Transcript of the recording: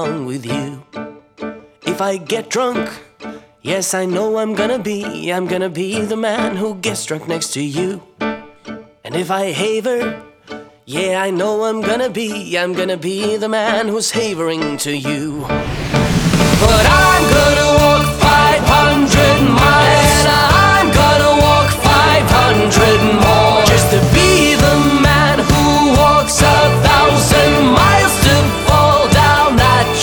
along with you. If I get drunk, yes, I know I'm gonna be the man who gets drunk next to you. And if I haver, yeah, I know I'm gonna be the man who's havering to you. But